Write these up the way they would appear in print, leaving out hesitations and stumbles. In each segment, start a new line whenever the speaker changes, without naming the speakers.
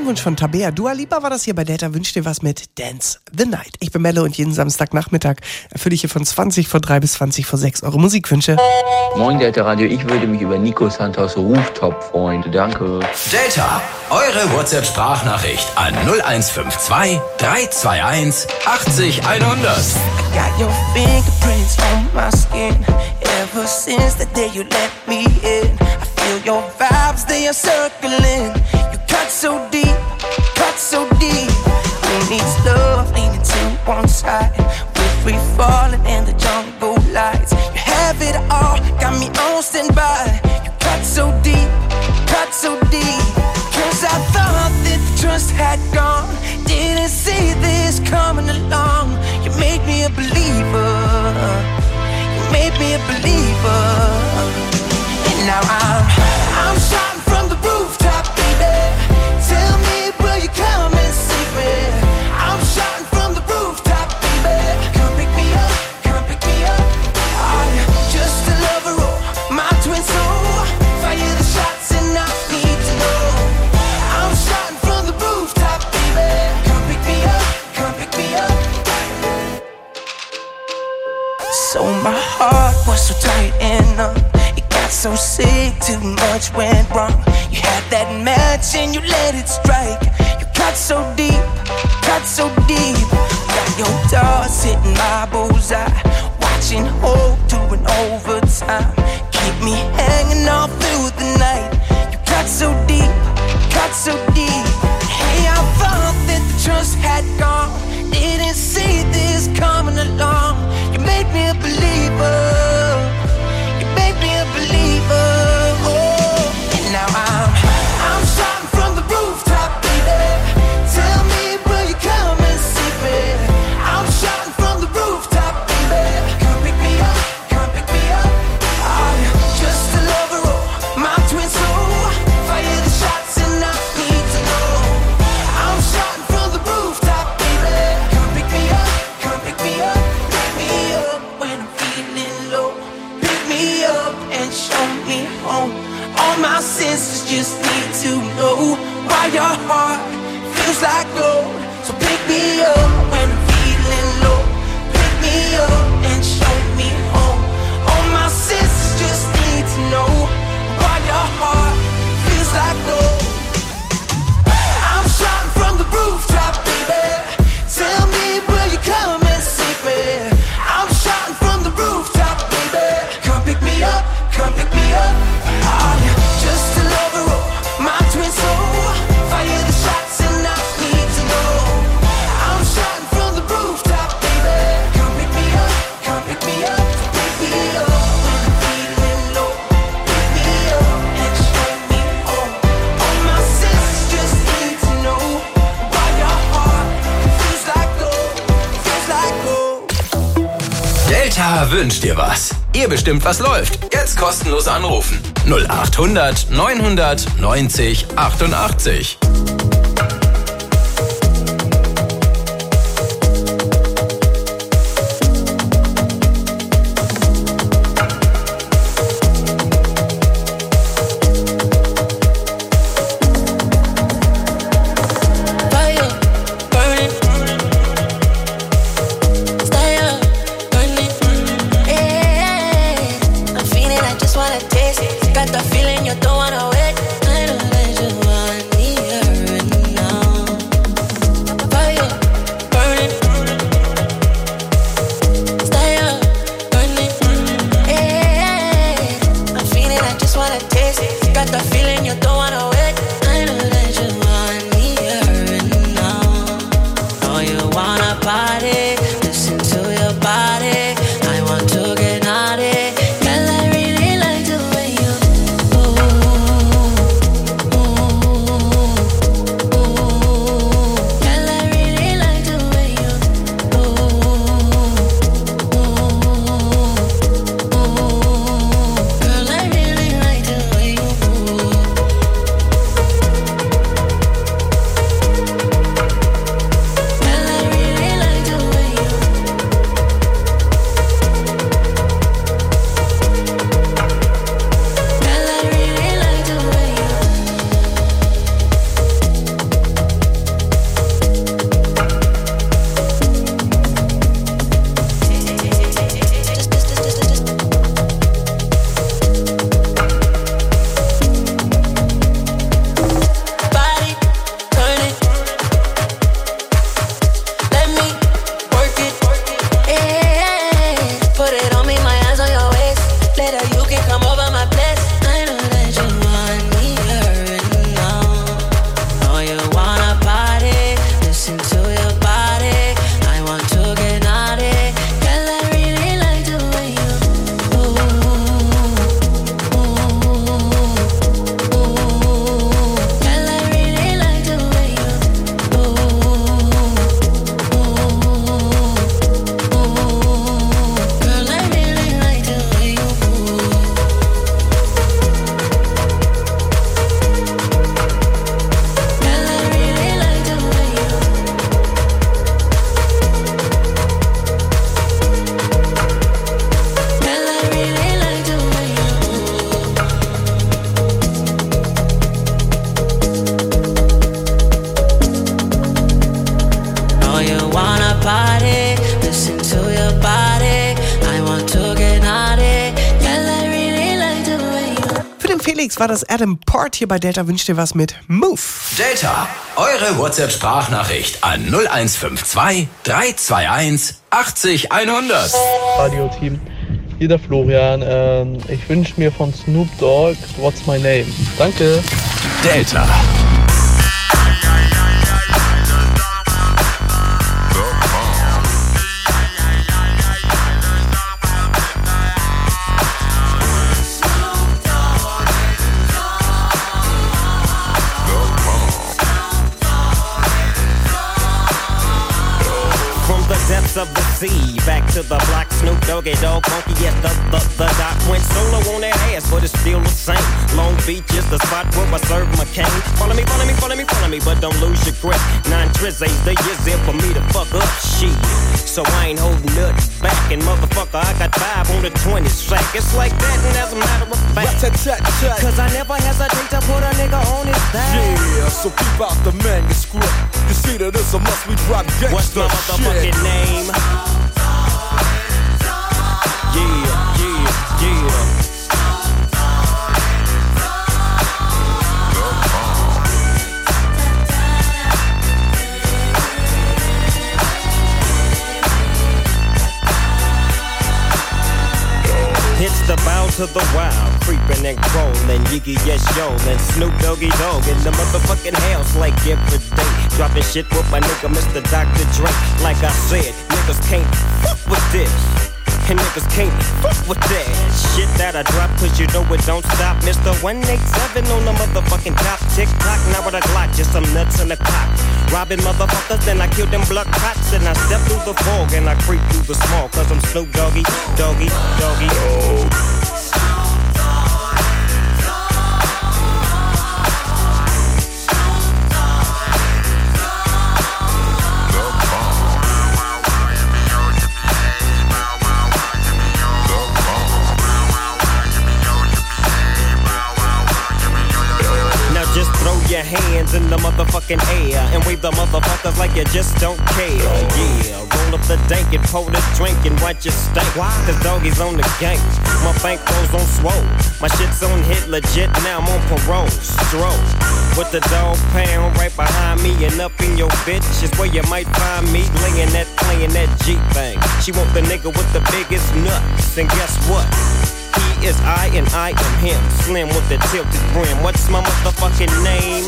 Wunsch von Tabea. Dua Lipa war das hier bei Delta. Wünsch dir was mit Dance the Night. Ich bin Melle und jeden Samstagnachmittag erfülle ich hier von 20 vor 3 bis 20 vor 6 eure Musikwünsche.
Moin Delta Radio, ich würde mich über Nico Santos Rooftop freuen. Danke.
Delta, eure WhatsApp-Sprachnachricht an 0152 321 80 100.
I got your fingerprints on my skin. Ever since the day you let me in, I feel your vibes, they are circling. You cut so deep, cut so deep. Who needs love leaning to one side? We're free falling in the jungle lights. You have it all, got me on standby. You cut so deep, cut so deep. Cause I thought that the trust had gone. Didn't see this coming along. You made me a believer. You made me a believer. And now I'm shouting from the rooftop, baby. Tell me, will you come and save me? I'm shouting from the rooftop, baby. Come pick me up, come pick me up. I'm just a lover, oh, my twin soul. Fire the shots and I need to know. I'm shouting from the rooftop, baby. Come pick me up, come pick me up. So my heart was so tight and numb. It got so sick, too much went wrong. You had that match and you let it strike. You cut so deep, cut so deep. Got your doors hitting my bullseye. Watching hope doing overtime. Keep me hanging all through the night. You cut so deep, cut so deep. Hey, I thought that the trust had gone. Didn't see this coming along. You made me a believer. You made me a believer. Oh, and now I'm shouting from the rooftop, baby. Tell me, will you come and see me? I'm shouting from the rooftop, baby. Come pick me up, come pick me up. I'm just a lover, oh, my twin soul. Fire the shots and I need to know. I'm shouting from the rooftop, baby. Come pick me up, come pick me up. Pick me up when I'm feeling low. Pick me up and show me home. All my senses just need to know why your heart feels like gold. So pick me up when I'm feeling low. Pick me up and show me home. All my senses just need to know why your heart feels like gold. I'm shouting from the rooftop, baby. Tell me, will you come and save me? I'm shouting from the rooftop, baby. Come pick me up, come pick me up. I'm just a lover, oh, my twin soul. Fire the shots and I need to know. I'm shouting from the rooftop, baby. Come pick me up, come pick me up. Pick me up when I'm feeling low. Pick me up and show me home. All my senses just need to know why your heart feels like gold, feels like gold.
Delta wünscht dir was. Ihr bestimmt, was läuft. Jetzt kostenlos anrufen. 0800 900 90 88.
Fire burning, stay up burning. Yeah, I'm feeling, I just wanna taste it. Got the feeling you don't wanna wait. I know that you want me right now. Fire burning, stay up burning. Yeah, I'm feeling, I just wanna taste it. Got the feeling you don't wanna wait. I know that you want me right now. Know you wanna party, listen to your body. I want to get naughty. Girl, I really like the way you Girl, I really like the way you Girl, I really like the way you
Felix war das Adam Port hier bei Delta. Wünscht dir was mit Move.
Delta, eure WhatsApp-Sprachnachricht an 0152 321 80 100.
Radio-Team. Hier der Florian. Ich wünsche mir von Snoop Dogg What's My Name. Danke.
Delta.
Of the sea, back to the block, Snoop Doggy Dogg, funky at the doc. Went solo on that ass, but it's still the same. Long Beach is the spot where I serve my cane. Follow me, but don't lose your grip. 9 trizzies, the years there for me to fuck up shit. So I ain't holding nothing back, and motherfucker, I got 5 on the 20 sack. It's like that, and as a matter of fact, cause I never hesitate to put a nigga on his back.
Yeah, so keep out the manuscript. You see that it's a must we drop gangsta.
What's my motherfucking name? Yeah. It's the bow to the wild, creeping and crawling, Yiggy yes yo, and Snoop Doggy Dogg in the motherfucking house like every day. Dropping shit with my nigga Mr. Dr. Dre. Like I said, niggas can't fuck with this, and niggas can't fuck with that shit that I drop, cause you know it don't stop. Mr. 187 on the motherfucking top. Tick-tock, now with a Glock, just some nuts in the cock. Robbing motherfuckers, then I kill them blood cops. And I step through the fog and I creep through the small, cause I'm Snoop Doggy, Doggy, Doggy. Just throw your hands in the motherfucking air and wave the motherfuckers like you just don't care. Yeah, roll up the dank and pour the drink and watch it stink. Cause doggies on the gang, my bankrolls on swole. My shit's on hit legit, now I'm on parole. Stroll with the dog pound right behind me and up in your bitch is where you might find me laying that, playing that G thing. She want the nigga with the biggest nuts, and guess what? He is I and I am him. Slim with the tilted brim. What's my motherfucking name?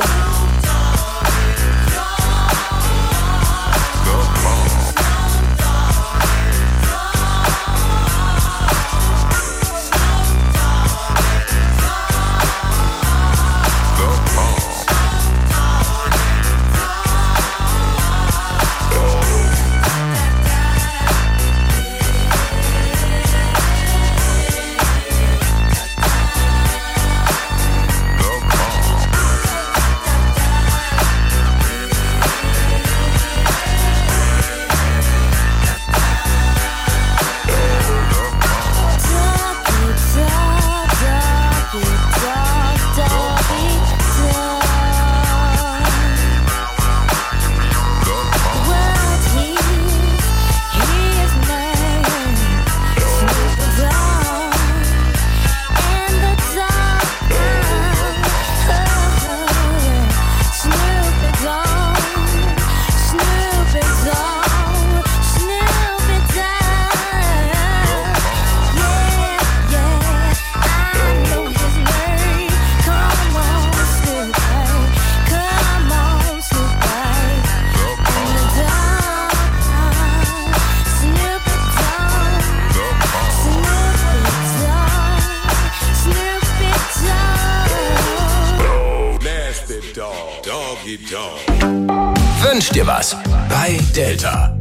Wünsch dir was bei Delta.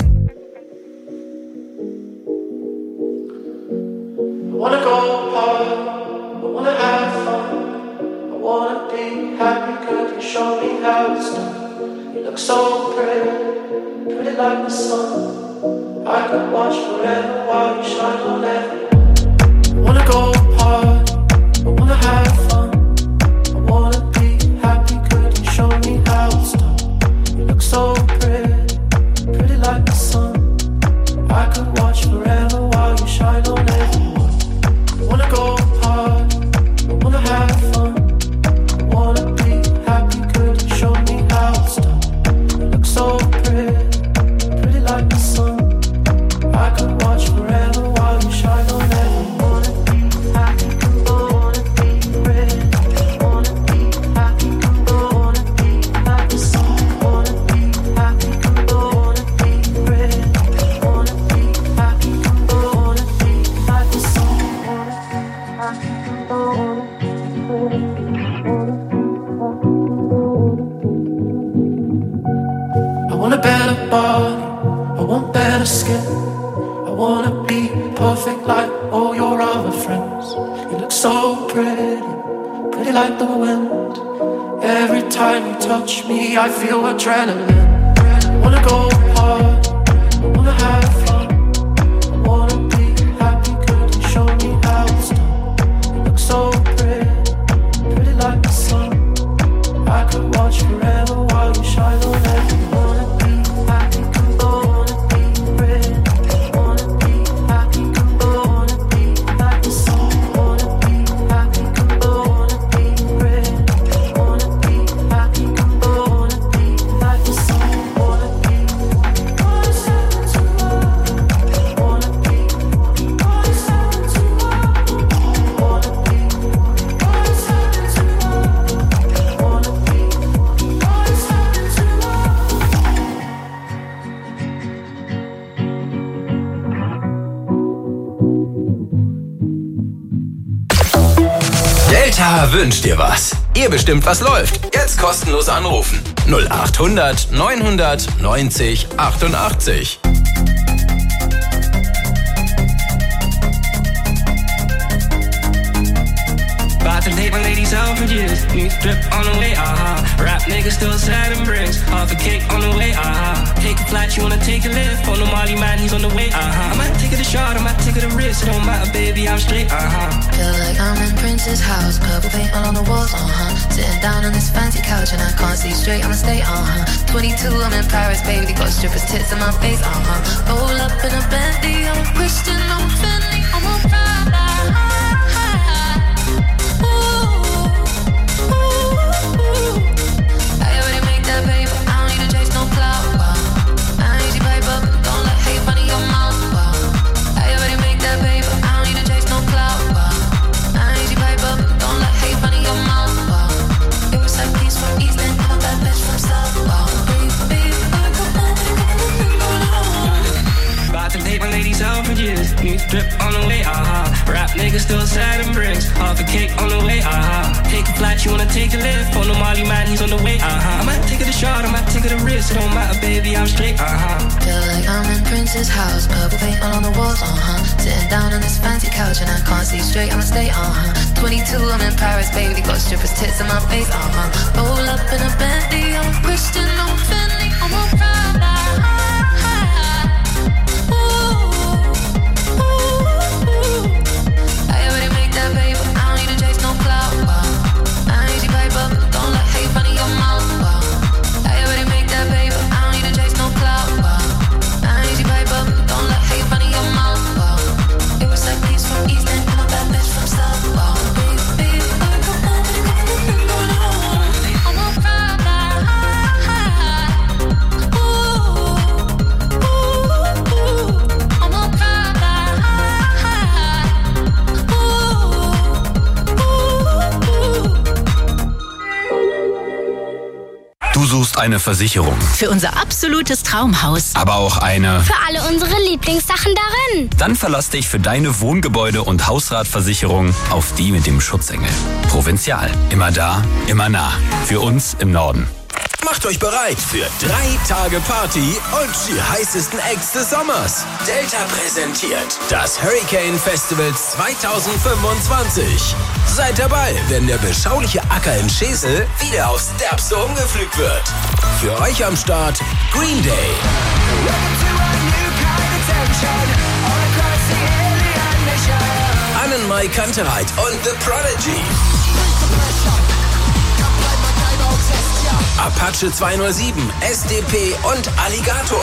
I wanna go hard, I wanna have fun, I wanna be happy, could you show me how it's done? You look so pretty, pretty like the sun, I could watch forever while you shine on everyone. I wanna go hard, I wanna have fun, I wanna be happy, could you show me how it's done? You look so pretty, pretty like the sun, I could watch forever while you shine on everyone. I wanna go hard, I wanna have fun, I want a better body, I want better skin. I wanna be perfect like all your other friends. You look so pretty, pretty like the wind. Every time you touch me, I feel adrenaline. I wanna go hard, I wanna have fun. I wanna be happy, could you show me how it's done? You look so pretty, pretty like the sun. I could watch forever while you shine on everyone.
Delta wünscht dir was. Ihr bestimmt, was läuft. Jetzt kostenlos anrufen. 0800 900 90 88.
About to take my ladies out for years. New drip on the way, Rap niggas still sad and bricks. Half a cake on the way, Take a flight, you wanna take a lift. On the Molly man, he's on the way, I might take it a shot, I might take it a risk. It don't matter, baby, I'm straight,
Feel like I'm in Prince's house. Purple paint all on the walls, Sitting down on this fancy couch and I can't see straight, I'ma stay, 22, I'm in Paris, baby. Got strippers' tits in my face, Roll up in a Bentley, I'm a Christian, I'm a Fendi, I'm a Prada.
New drip on the way, Rap niggas still sad and bricks. Half a cake on the way, Take a flight, you wanna take a lift. On the Molly man, he's on the way, I might take it a shot, I might take it a risk. It don't matter, baby, I'm straight,
Feel like I'm in Prince's house. Purple paint all on the walls, Sitting down on this fancy couch and I can't see straight, I'ma stay, 22, I'm in Paris, baby. Got strippers' tits in my face, Roll up in a Bentley, I'm a Christian, I'm a Fendi, I'm a Prada.
Du suchst eine Versicherung.
Für unser absolutes Traumhaus.
Aber auch eine...
Für alle unsere Lieblingssachen darin.
Dann verlass dich für deine Wohngebäude- und Hausratversicherung auf die mit dem Schutzengel. Provinzial. Immer da, immer nah. Für uns im Norden. Macht euch bereit für 3 Tage Party und die heißesten Acts des Sommers. Delta präsentiert das Hurricane Festival 2025. Seid dabei, wenn der beschauliche Acker in Schesel wieder aufs Derbste umgepflügt wird. Für euch am Start Green Day. Annenmai Kantereit und The Prodigy. Apache 207, SDP und Alligator.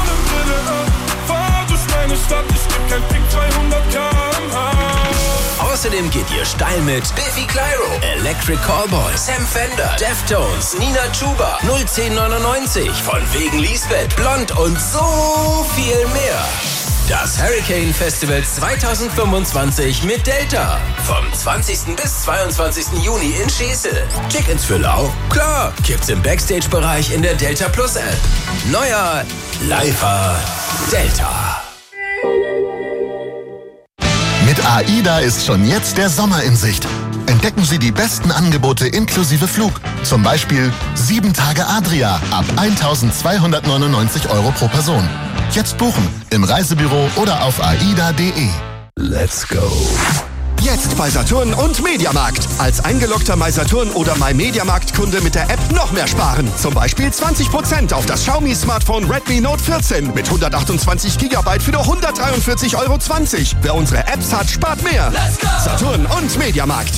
Außerdem geht ihr steil mit Biffy Clyro, Electric Callboy, Sam Fender, Deftones, Nina Chuba, 01099, von wegen Lisbeth, Blond und so viel mehr. Das Hurricane Festival 2025 mit Delta. Vom 20. bis 22. Juni in Schesel. Tickets für lau? Klar, gibt's im Backstage-Bereich in der Delta Plus App. Neuer Lifer Delta.
Mit AIDA ist schon jetzt der Sommer in Sicht. entdecken Sie die besten Angebote inklusive Flug. Zum Beispiel 7 Tage Adria ab 1.299 € pro Person. Jetzt buchen im Reisebüro oder auf aida.de.
Let's go. Jetzt bei Saturn und Mediamarkt. Als eingeloggter mySaturn oder myMediamarkt-Kunde mit der App noch mehr sparen. Zum Beispiel 20% auf das Xiaomi-Smartphone Redmi Note 14 mit 128 GB für nur 143,20 €. Wer unsere Apps hat, spart mehr. Saturn und Mediamarkt.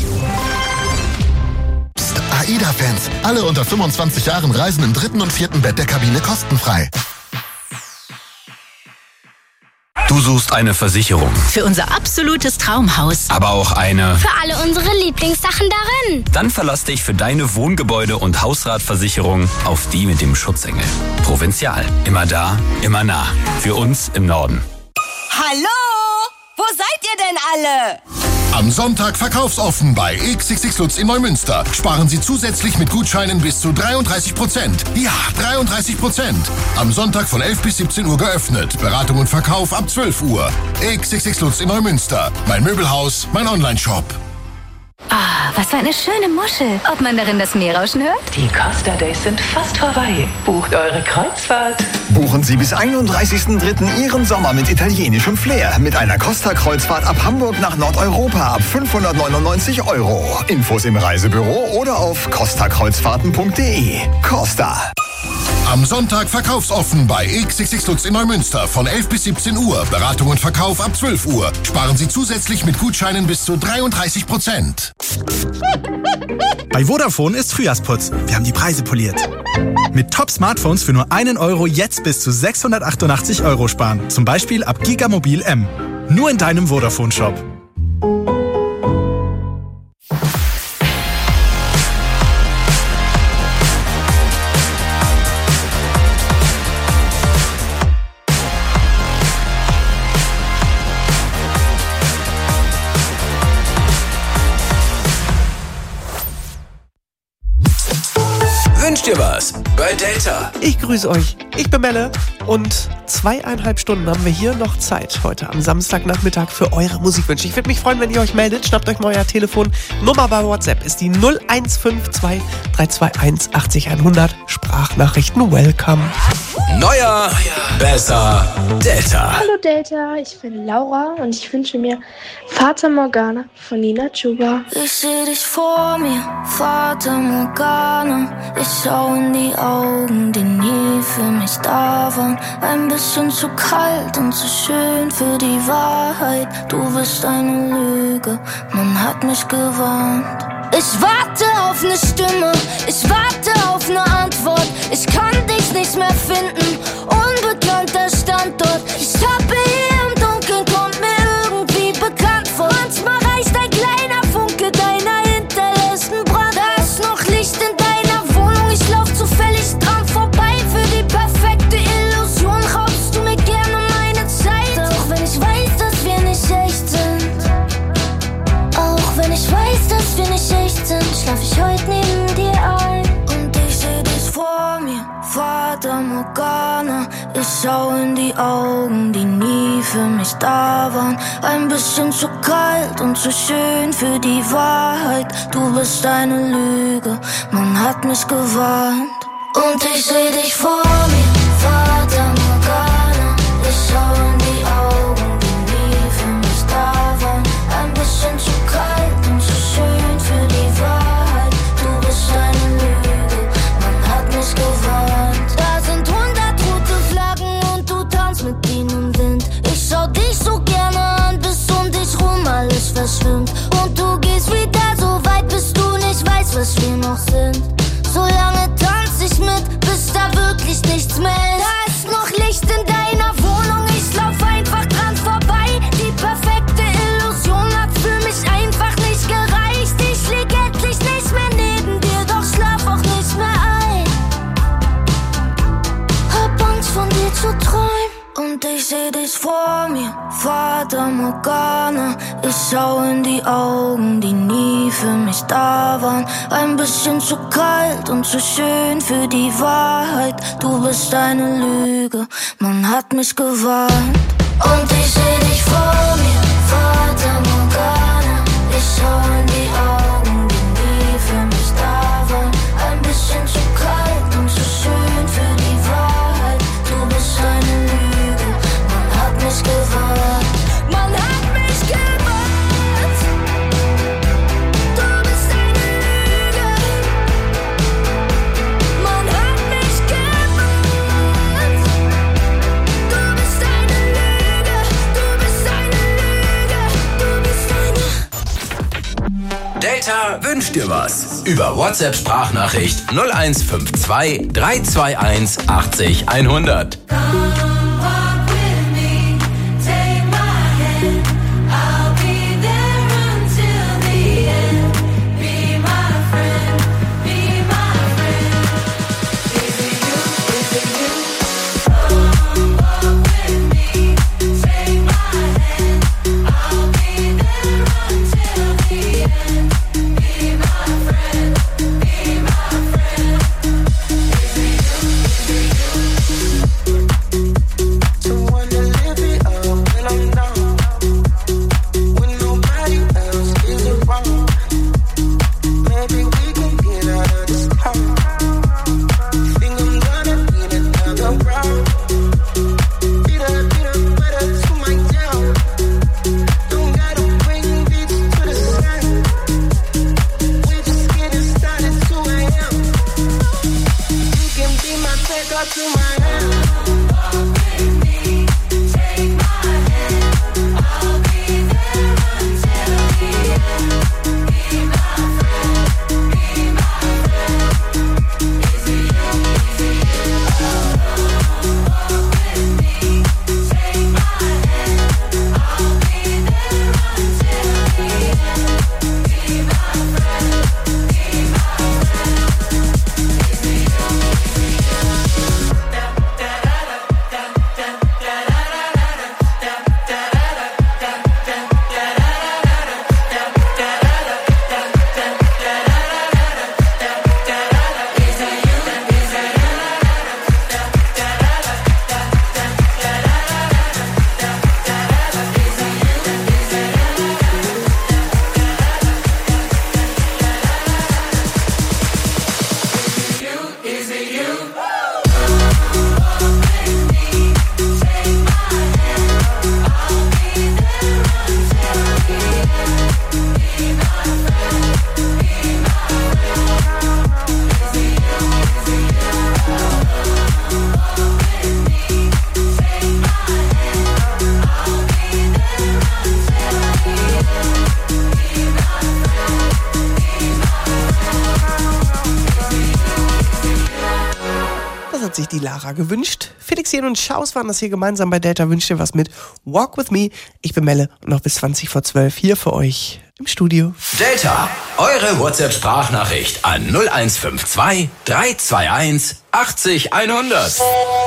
Psst, AIDA-Fans. Alle unter 25 Jahren reisen im 3. und 4. Bett der Kabine kostenfrei.
Du suchst eine Versicherung.
Für unser absolutes Traumhaus.
Aber auch eine...
Für alle unsere Lieblingssachen darin.
Dann verlass dich für deine Wohngebäude- und Hausratversicherung auf die mit dem Schutzengel. Provinzial. Immer da, immer nah. Für uns im Norden.
Hallo? Wo seid ihr denn alle?
Am Sonntag verkaufsoffen bei XXX Lutz in Neumünster. Sparen Sie zusätzlich mit Gutscheinen bis zu 33%. Ja, 33%. Am Sonntag von 11 bis 17 Uhr geöffnet. Beratung und Verkauf ab 12 Uhr. XXX Lutz in Neumünster. Mein Möbelhaus, mein Online-Shop.
Ah, was für eine schöne Muschel. Ob man darin das Meer rauschen hört?
Die Costa Days sind fast vorbei. Bucht eure Kreuzfahrt.
Buchen Sie bis 31.03. Ihren Sommer mit italienischem Flair. Mit einer Costa-Kreuzfahrt ab Hamburg nach Nordeuropa ab 599 €. Infos im Reisebüro oder auf costakreuzfahrten.de. Costa.
Am Sonntag verkaufsoffen bei XXX Lutz in Neumünster von 11 bis 17 Uhr. Beratung und Verkauf ab 12 Uhr. Sparen Sie zusätzlich mit Gutscheinen bis zu 33%.
Bei Vodafone ist Frühjahrsputz. Wir haben die Preise poliert. Mit Top-Smartphones für nur 1 € jetzt bis zu 688 € sparen. Zum Beispiel ab Gigamobil M. Nur in deinem Vodafone-Shop.
Wünsch dir was bei Delta.
Ich grüße euch. Ich bin Melle und 2,5 Stunden haben wir hier noch Zeit heute am Samstagnachmittag für eure Musikwünsche. Ich würde mich freuen, wenn ihr euch meldet. Schnappt euch mal euer Telefon. Nummer bei WhatsApp ist die 0152 321 80 100. Sprachnachrichten welcome.
Neuer, besser, Delta.
Hallo Delta, ich bin Laura und ich wünsche mir Fata Morgana von Nina Chuba.
Ich seh dich vor mir, Fata Morgana. Ich schau in die Augen, die nie für mich da waren. Ein bisschen zu kalt und zu schön für die Wahrheit. Du bist eine Lüge, man hat mich gewarnt. Ich warte auf eine Stimme, ich warte auf eine Antwort. Ich kann dich nicht mehr finden, unbekannter Standort. Ich tappe hier im Dunkeln, kommt mir irgendwie bekannt vor. Manchmal reicht ein kleiner Funke deiner hinterlässten Brand. Da ist noch Licht in deiner Wohnung, ich lauf zufällig dran vorbei. Für die perfekte Illusion raubst du mir gerne meine Zeit. Auch wenn ich weiß, dass wir nicht echt sind. Auch wenn ich weiß, dass wir nicht echt sind, schlaf ich heute neben dir ein. Und ich seh dich vor mir, Fata Morgana. Ich schau in die Augen, die nie für mich da waren. Ein bisschen zu kalt und zu schön für die Wahrheit. Du bist eine Lüge, man hat mich gewarnt. Und ich seh dich vor mir, Fata Morgana. Ich schau in die Augen, die nie für mich da waren. Ein bisschen zu kalt und zu schön für die Wahrheit. Du bist eine Lüge, man hat mich gewarnt. Da sind 100 rote Flaggen und du tanzt mit ihnen im Wind. Ich schau dich so gerne an, bis um dich rum alles verschwimmt. Und du gehst wieder so weit, bis du nicht weißt, was wir noch sind. Solange tanz ich mit, bis da wirklich nichts mehr ist. Da ist noch Licht in deiner Wohnung, ich lauf einfach dran vorbei. Die perfekte Illusion hat für mich einfach nicht gereicht. Ich lieg endlich nicht mehr neben dir, doch schlaf auch nicht mehr ein. Hab Angst von dir zu träumen. Und ich seh dich vor mir, Fata Morgana. Ich schau in die Augen, die nie für mich da waren. Ein bisschen zu kalt und zu schön für die Wahrheit. Du bist eine Lüge, man hat mich gewarnt. Und ich seh dich vor mir, Fata Morgana. Ich schau in die Augen.
Wünsch dir was? Über WhatsApp Sprachnachricht 0152 321 80 100.
Sich die Lara gewünscht. Felix Jen und Schaus waren das hier gemeinsam bei Delta. Wünscht dir was mit Walk With Me. Ich bin Melle und noch bis 20 vor 12 hier für euch im Studio.
Delta, eure WhatsApp-Sprachnachricht an 0152 321 80 100.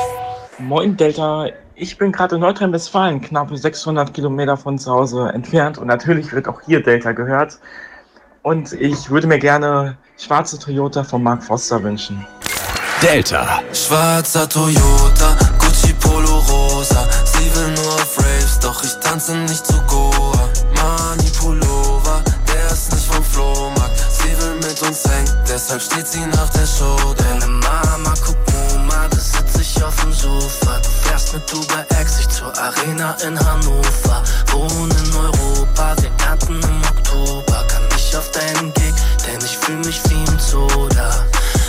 Moin Delta, ich bin gerade in Nordrhein-Westfalen, knapp 600 Kilometer von zu Hause entfernt und natürlich wird auch hier Delta gehört. Und ich würde mir gerne Schwarze Toyota von Mark Foster wünschen.
Delta.
Schwarzer Toyota, Gucci Polo Rosa. Sie will nur auf Raves, doch ich tanze nicht zu Goa. Mani Pullover, der ist nicht vom Flohmarkt. Sie will mit uns hängen, deshalb steht sie nach der Show. Deine Mama guckt Mama, da sitz ich auf dem Sofa. Du fährst mit Uber X, ich zur Arena in Hannover. Wohnen in Europa, wir ernten im Oktober. Kann nicht auf deinen Gig, denn ich fühl mich wie im Soda.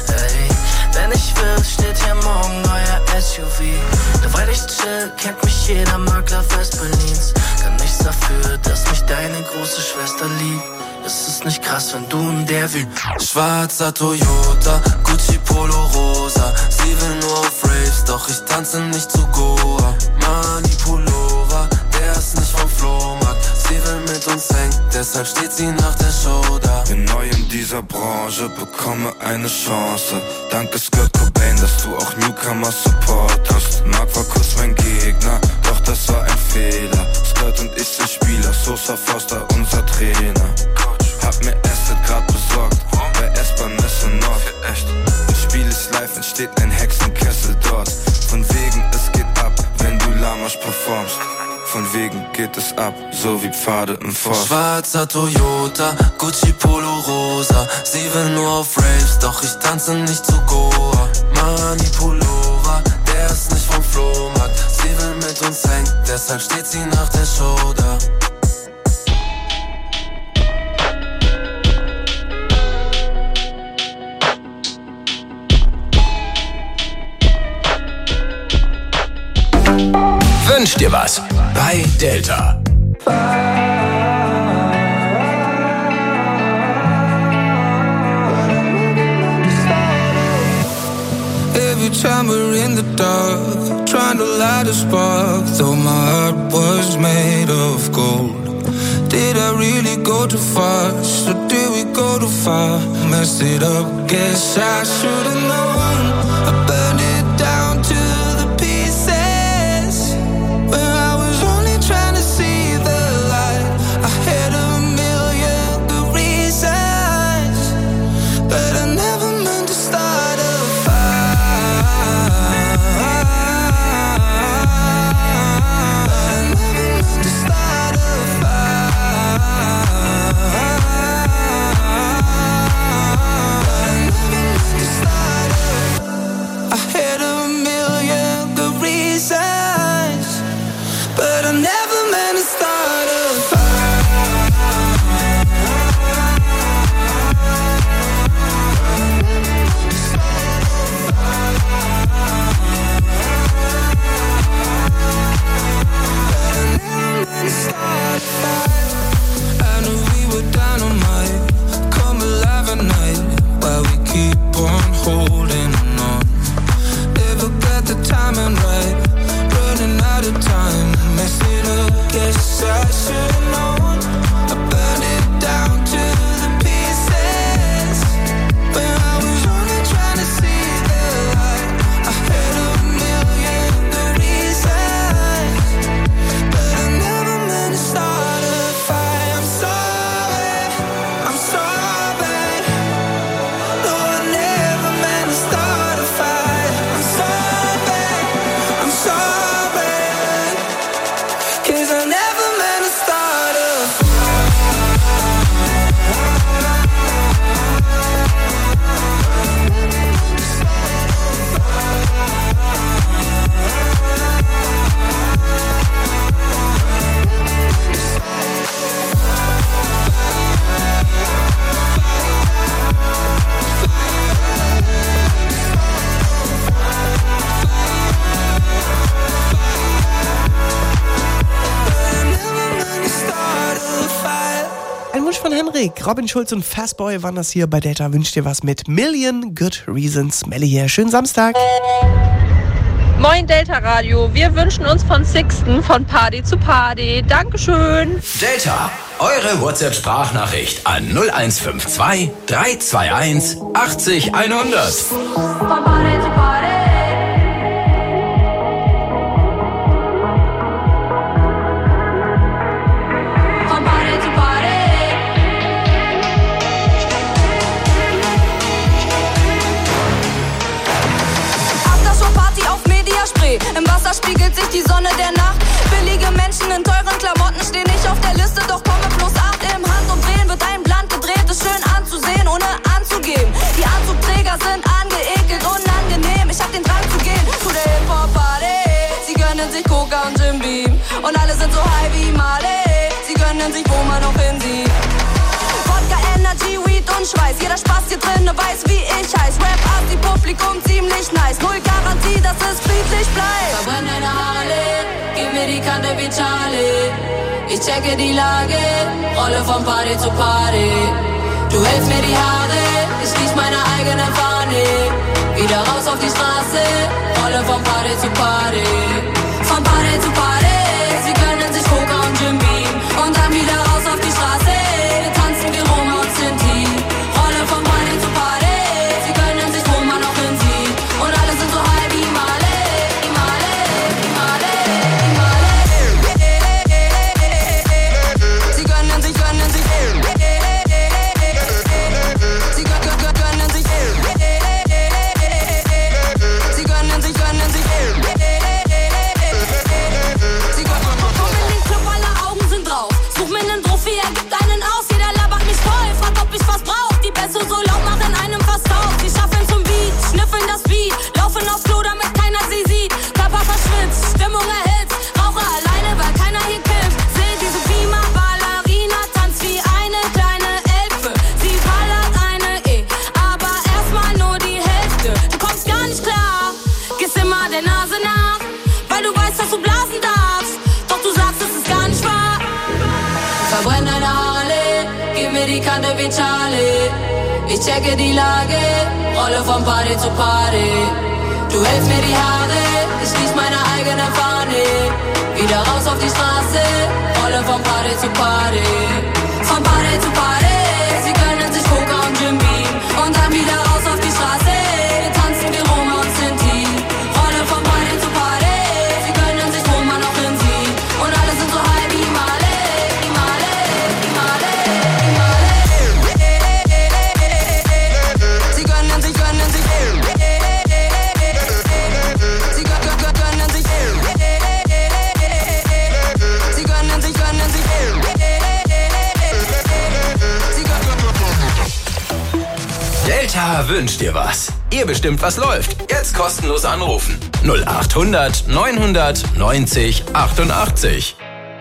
Wenn ich will, steht hier morgen neuer SUV. Weil ich chill, kennt mich jeder Makler West-Berlins. Kann nichts dafür, dass mich deine große Schwester liebt. Es ist nicht krass, wenn du in der wie Schwarzer Toyota, Gucci Polo Rosa. Sie will nur auf Raves, doch ich tanze nicht zu Goa. Mani Pullover, der ist nicht vom Flohmarkt. Sie will mit uns hängen, deshalb steht sie nach der Show da. Bin neu in dieser Branche, bekomme eine Chance. Danke Kurt Cobain, dass du auch Newcomer supportest. Mark war kurz mein Gegner, doch das war ein Fehler. Skirt und ich sind Spieler, Sosa Foster unser Trainer. Hab mir Asset grad besorgt, bei S-Bahn Messe Nord. Echt, im Spiel ist live, entsteht ein Hexenkessel dort. Von wegen, es geht ab, wenn du Lamasch performst. Von wegen geht es ab, so wie Pfade im Forst. Schwarzer Toyota, Gucci Polo Rosa. Sie will nur auf Raves, doch ich tanze nicht zu Goa. Mani Pullover, der ist nicht vom Flohmarkt. Sie will mit uns hängen, deshalb steht sie nach der Show da.
Wünsch dir was bei Delta.
time we're in the dark, trying to light a spark, though my heart was made of gold. Did I really go too fast, or did we go too far? Messed it up, guess I should've known. I burned it down to the pieces, when I was only trying to see the light. I had a million good reasons, but I never meant to start a
Robin Schulz und Fastboy waren das hier bei Delta. Wünscht dir was mit Million Good Reasons. Melli hier. Schönen Samstag.
Moin Delta Radio. Wir wünschen uns von Sixten von Party zu Party. Dankeschön.
Delta, eure WhatsApp-Sprachnachricht an 0152 321 80 100.
Von Party zu Party.
Im Wasser spiegelt sich die Sonne der Nacht. Billige Menschen in teuren Klamotten stehen nicht auf der Liste, doch komme plus 8 im Handumdrehen wird ein Blatt gedreht, ist schön anzusehen, ohne anzugeben. Die Anzugträger sind angeekelt, unangenehm. Ich hab den Drang zu gehen zu der Hip-Hop-Party. Sie gönnen sich Coca und Jim Beam und alle sind so high wie Marley. Sie gönnen sich, wo man auch hinsieht. Wodka, Energy, Weed und Schweiß. Jeder Spaß hier drin weiß, wie ich heiß. Rap, Arti, Publikum, ziemlich nice. Null Garantie, dass es friedlich bleibt. Verbrenn deine Haare, gib mir die Kante wie Charlie. Ich checke die Lage, rolle von Party zu Party. Du hältst mir die Haare, ich riech meine eigene Fahne. Wieder raus auf die Straße, rolle von Party zu Party. Von Party zu Party, sie gönnen sich Coca und Jim Beam. Und dann wieder raus auf die Straße, wir tanzen wie Roma und Sinti. Rolle von Party zu Party, sie gönnen sich, wo man auch hinsieht. Und alle sind so high wie Marley, Marley, Marley, Marley. Sie gönnen sich, gönnen sich. Sie gönnen sich. Sie gönnen sich, gönnen sich. Sie gönnen. Komm in den Club, alle Augen sind drauf. Such mir nen Profi, er gibt einen aus. Jeder labert mich voll, fragt, ob ich was brauch. Die Bässe so laut machen einem fast auf. Die schaffen zum Beat, schnüffeln das Beat. Laufen auf Klo, damit keiner sie sieht. Körper verschwitzt, Stimmung erhitzt. Rauche alleine, weil keiner hier kifft. Seh diese Beamer, Ballerina, tanzt wie eine kleine Elfe. Sie ballert eine aber erstmal nur die Hälfte. Du kommst gar nicht klar, gehst immer der Nase nach, weil du weißt, dass du blasen darfst. Doch du sagst, es ist gar nicht wahr. Verbrenn deine Haare, gib mir die Kante wie Charlie. Ich checke die Lage, rolle von Party zu Party. Du hältst mir die Haare, ich riech meine eigene Fahne. Wieder raus auf die Straße, rolle von Party zu Party. Von Party zu Party, sie gönnen sich Coca und Jim Beam. Und dann wieder raus auf die Straße, wir tanzen wie Roma und Sinti. Rolle von Party zu Party, sie gönnen sich Roma noch in sie. Und alle sind so high wie Male, wie Male, wie Male, wie Male. Sie gönnen sich, gönnen sich. Sie gönnen sich. Sie gönnen sich, gönnen sich.
Delta wünscht dir was. Ihr bestimmt, was läuft. Jetzt kostenlos anrufen. 0800 900 90 88.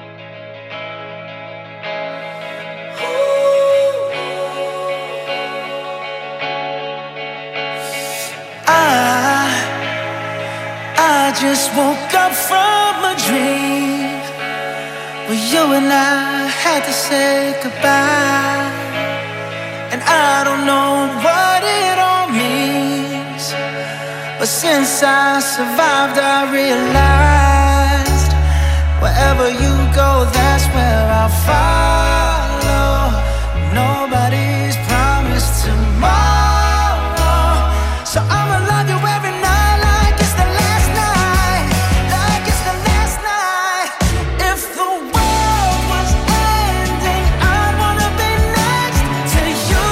I just woke up from a dream where you and I had to say goodbye. And I don't know what it all means, but since I survived I realized wherever you go, that's where I'll follow. Nobody's promised tomorrow, so I'ma love you every night like it's the last night, like it's the last night. If the world was ending, I'd wanna be next to you.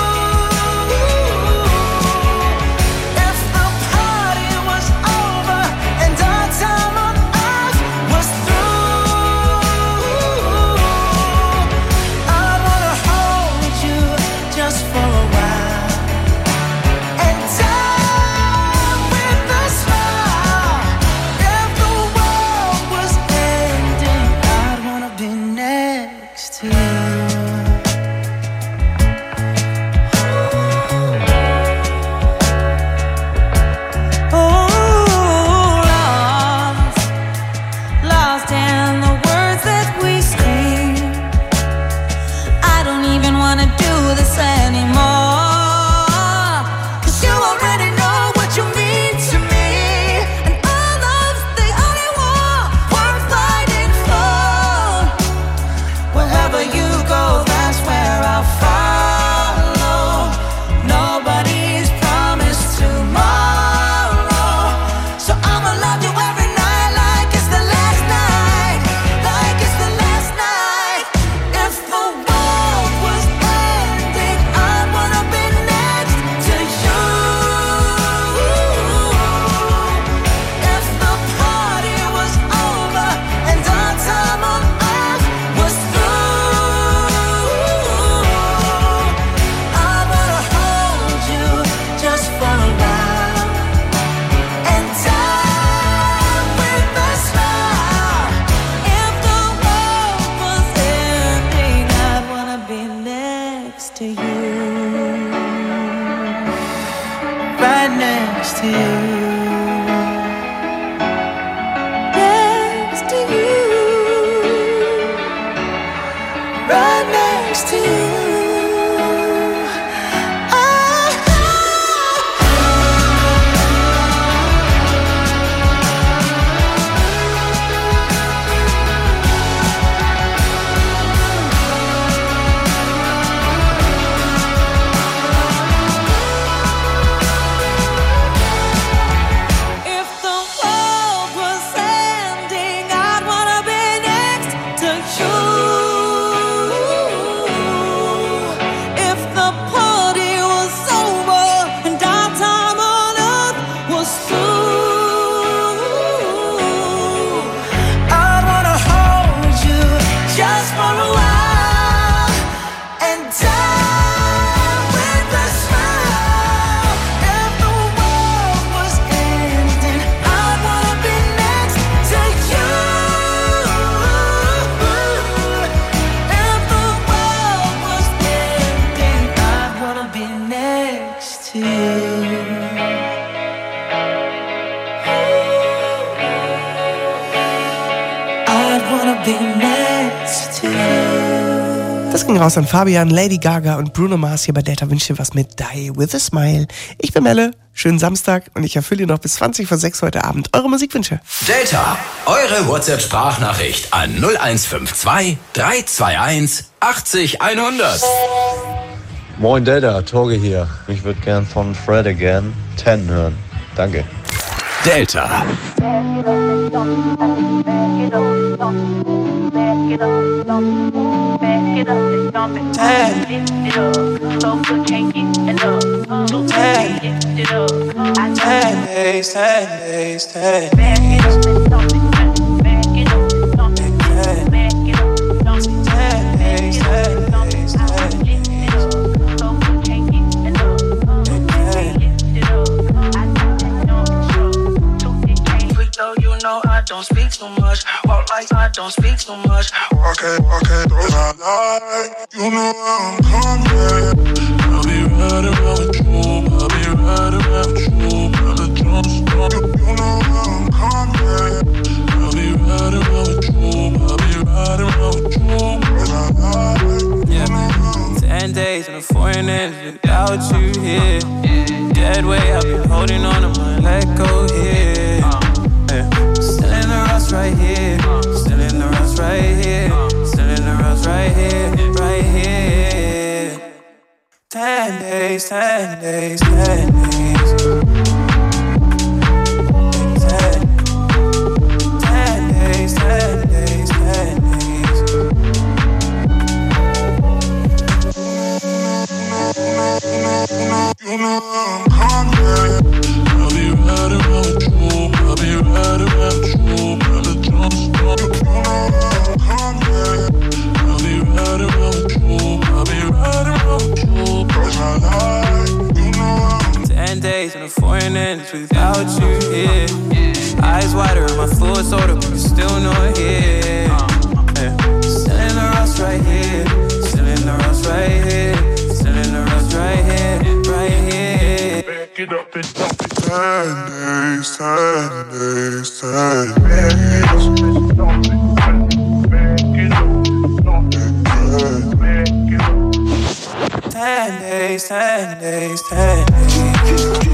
If the party was over and our time on earth was through, I'd wanna hold you just for a while and die with a smile. If the world was ending, I'd wanna be next to you.
Lost in the words that we scream. I don't even wanna do this anymore, 'cause you already know what you mean to me. And all love's the only war worth fighting for.
Wherever you go, that's where I'll follow. Nobody's promised tomorrow, so I'ma love you every night like it's the last night, like it's the last night. If the world was ending, I'd wanna be next to you. If the party was over and our time on earth was through, I wanna hold you just for a while and die with a smile.
If the world was ending, I'd wanna be next to you.
Right next to you.
Next to you.
Right next to you.
If the world was ending, I'd wanna be next to you. If the party was over and our time on earth was through,
I'd wanna hold you just for a while and die with a smile. If the world was ending, I'd wanna be next to you. If the world was ending, I'd wanna be next to you. I'd wanna be next to you.
Das ging raus an Fabian, Lady Gaga und Bruno Mars hier bei Delta. Wünsche dir was mit Die With A Smile. Ich bin Melle, schönen Samstag und ich erfülle dir noch bis 20:06 heute Abend eure Musikwünsche.
Delta, eure WhatsApp-Sprachnachricht an 0152 321 80 100.
Moin Delta, Torge hier. Ich würde gern von Fred Again 10 hören. Danke.
Delta.
I don't speak too much. Walk like I don't speak too much.
Okay, those I like. You know I'm coming. I'll be riding around with you. I'll be riding around with you. Brother Jones, you know I'm coming. I'll be riding around with you. I'll be riding around with you. Those I like.
Yeah, 10 days in a foreign land without you here. Dead way, I've been holding on to my let go here. Still in the rust right here. Still in the rust right here. Still in the rust right here. Right here. 10 days, 10 days, 10 days. 10 days, 10 days, 10 days.
You know I'm coming. I'll be riding around with you. I'll be riding around with you. Brother Jones, you know I'm coming. I'll be riding around with you. I'll be riding around with you. Cause I like, you know I'm
10 days in a foreign land without you here. Eyes wider and my fluids older, but you're still not here. Still in the rust right here. Still in the rust right here. Still in the rust right here. Right here.
Back it up and dump it. 10 days, 10 days, 10 days. Back it up, dump it. Back it up.
10 days, 10 days, 10 days.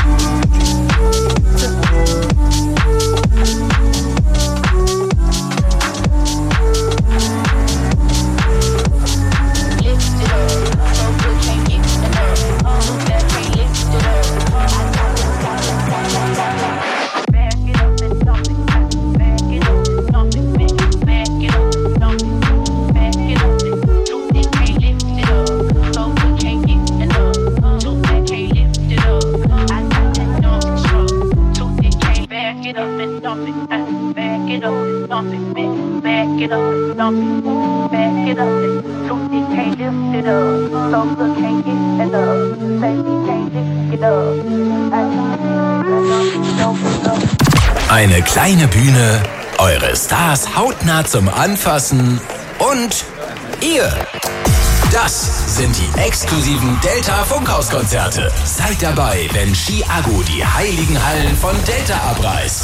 Eine kleine Bühne, eure Stars hautnah zum Anfassen und ihr. Das sind die exklusiven Delta Funkhauskonzerte. Seid dabei, wenn Chiago die heiligen Hallen von Delta abreißt.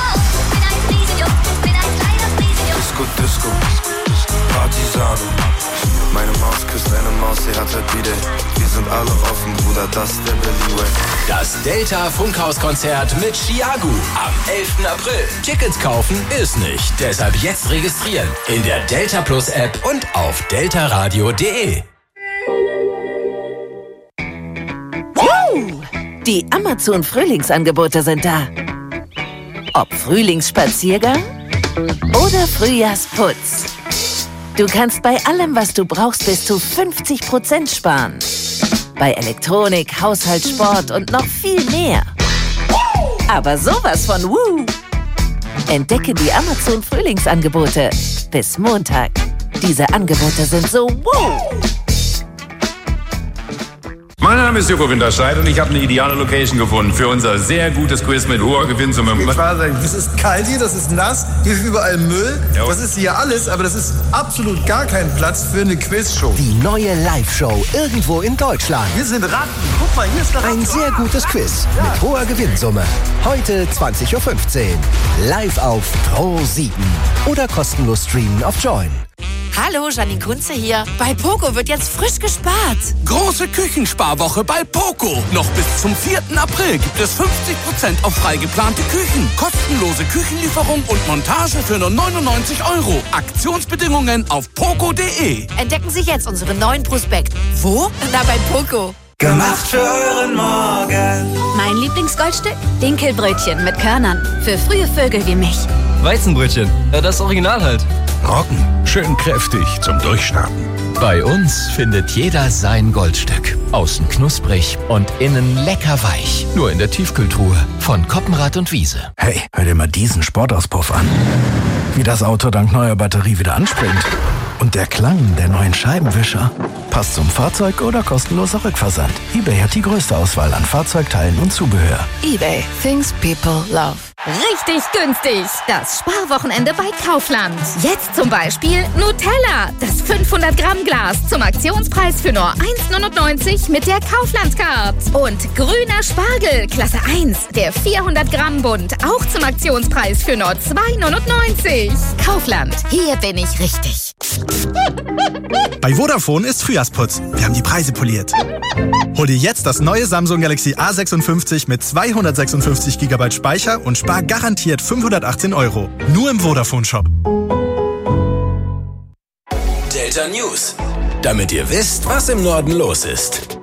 Disco, Partisano. Meine Maus küsst eine Maus, sie hat halt wieder. Wir sind alle offen, Bruder, das ist der Berlin Way.
Das Delta Funkhauskonzert mit Chiago am 11. April. Tickets kaufen ist nicht, deshalb jetzt registrieren in der Delta Plus App und auf deltaradio.de.
Die Amazon Frühlingsangebote sind da. Ob Frühlingsspaziergang oder Frühjahrsputz. Du kannst bei allem, was du brauchst, bis zu 50% sparen. Bei Elektronik, Haushalt, Sport und noch viel mehr. Aber sowas von Woo! Entdecke die Amazon Frühlingsangebote bis Montag. Diese Angebote sind so Woo!
Mein Name ist Joko Winterscheid und ich habe eine ideale Location gefunden für unser sehr gutes Quiz mit hoher Gewinnsumme.
Ich war sagen, das ist kalt hier, das ist nass, hier ist überall Müll, das ist hier alles, aber das ist absolut gar kein Platz für eine Quizshow.
Die neue Live-Show irgendwo in Deutschland.
Wir sind Ratten, guck mal, hier ist der Ratten.
Ein sehr gutes Quiz mit hoher Gewinnsumme. Heute 20:15 Uhr. Live auf Pro7 oder kostenlos streamen auf Join.
Hallo, Janine Kunze hier. Bei Poco wird jetzt frisch gespart.
Große Küchensparwoche bei Poco. Noch bis zum 4. April gibt es 50% auf frei geplante Küchen. Kostenlose Küchenlieferung und Montage für nur 99 €. Aktionsbedingungen auf poco.de.
Entdecken Sie jetzt unseren neuen Prospekt. Wo? Na, bei Poco.
Gemacht für euren Morgen.
Mein Lieblingsgoldstück? Dinkelbrötchen mit Körnern. Für frühe Vögel wie mich.
Weizenbrötchen. Das Original halt.
Roggen. Schön kräftig zum Durchschnappen.
Bei uns findet jeder sein Goldstück. Außen knusprig und innen lecker weich. Nur in der Tiefkühltruhe von Koppenrad und Wiese.
Hey, hör dir mal diesen Sportauspuff an. Wie das Auto dank neuer Batterie wieder anspringt. Und der Klang der neuen Scheibenwischer. Passt zum Fahrzeug oder kostenloser Rückversand. eBay hat die größte Auswahl an Fahrzeugteilen und Zubehör.
eBay. Things people love.
Richtig günstig. Das Sparwochenende bei Kaufland. Jetzt zum Beispiel Nutella. Das 500 Gramm Glas zum Aktionspreis für nur 1,99 mit der Kaufland-Card. Und grüner Spargel, Klasse 1. Der 400 Gramm Bund. Auch zum Aktionspreis für nur 2,99. Kaufland. Hier bin ich richtig.
Bei Vodafone ist Frühjahrsputz. Wir haben die Preise poliert. Hol dir jetzt das neue Samsung Galaxy A56 mit 256 GB Speicher und spar garantiert 518 €. Nur im Vodafone-Shop.
Delta News. Damit ihr wisst, was im Norden los ist.